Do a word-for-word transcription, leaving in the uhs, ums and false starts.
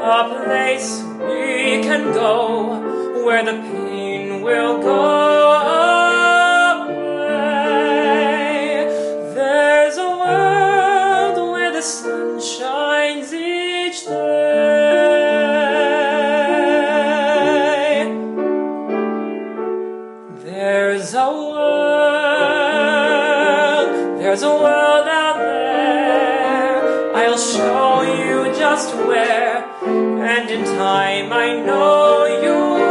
a place we can go where the pain will go away. There's a world where the sun shines each day. There's a world, there's a world out there. I'll show you just where, and in time I know you'll